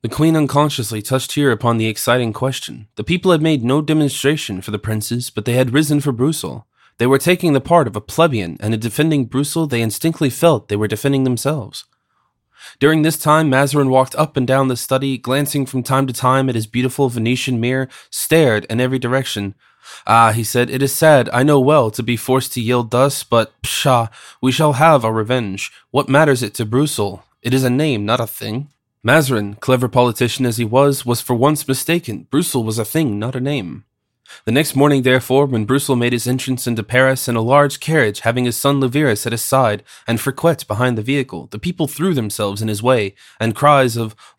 The queen unconsciously touched here upon the exciting question. The people had made no demonstration for the princes, but they had risen for Brussel. They were taking the part of a plebeian, and in defending Brussel, they instinctively felt they were defending themselves. During this time, Mazarin walked up and down the study, glancing from time to time at his beautiful Venetian mirror, stared in every direction. "Ah," he said, "it is sad, I know well, to be forced to yield thus, but, pshaw, we shall have our revenge. What matters it to Brussel? It is a name, not a thing." Mazarin, clever politician as he was for once mistaken. Brussel was a thing, not a name. The next morning, therefore, when Brussel made his entrance into Paris in a large carriage having his son Leverus at his side and Friquet behind the vehicle, the people threw themselves in his way, and cries of